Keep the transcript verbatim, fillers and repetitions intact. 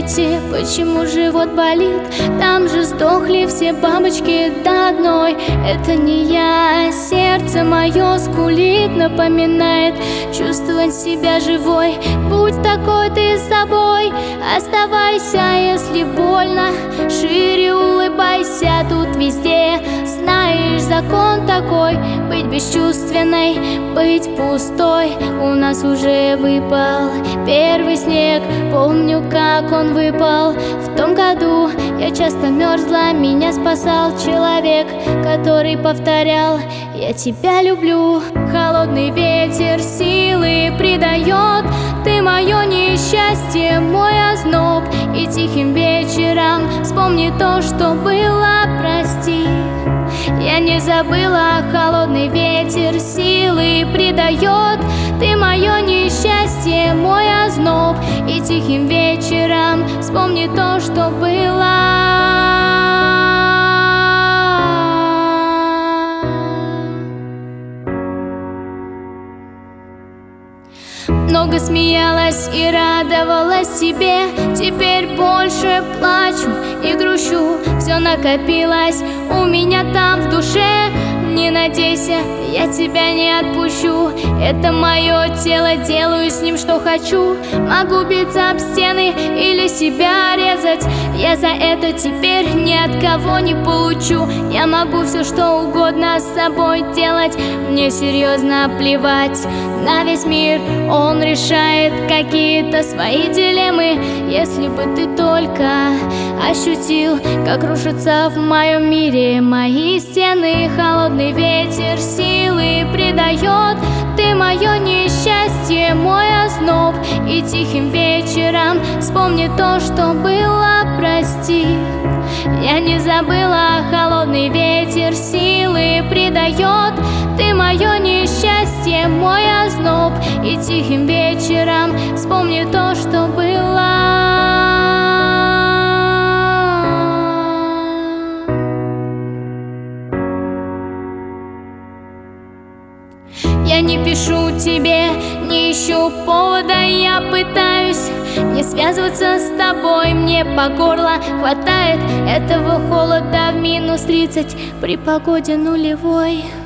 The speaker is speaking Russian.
ответьте, почему живот болит? Там же сдохли все бабочки до одной. Это не я, сердце мое скулит, напоминает чувствовать себя живой. Будь такой ты с собой, оставайся, если больно, шире улыбайся, тут везде знаешь закон такой. Быть бесчувственной, быть пустой. У нас уже выпал первый снег, помню, как он выпал в том году. Я часто мерзла, меня спасал человек, который повторял: я тебя люблю. Холодный ветер силы придает, ты мое несчастье, мой озноб. И тихим вечером вспомни то, что было, прости. Я не забыла, холодный ветер силы придает, ты мое несчастье, мой озноб. И тихим вечером вспомни то, что было. Много смеялась и радовалась тебе, теперь больше плачу и грущу. Все накопилось у меня там в душе. Не надейся, я тебя не отпущу. Это мое тело, делаю с ним что хочу. Могу биться об стены или себя резать. Я за это теперь ни от кого не получу. Я могу все что угодно с собой делать. Мне серьезно плевать на весь мир. Он решает какие-то свои дилеммы. Если бы ты только ощутил, как рушатся в моем мире мои стены. Холодный ветер силы придает, ты мое несчастье, мой озноб. И тихим вечером вспомни то, что было, прости. Я не забыла, холодный ветер силы придает, ты мое несчастье, мой озноб. И тихим вечером вспомни то, что было. Я не пишу тебе, не ищу повода, я пытаюсь не связываться с тобой. Мне по горло хватает этого холода в минус тридцать при погоде нулевой.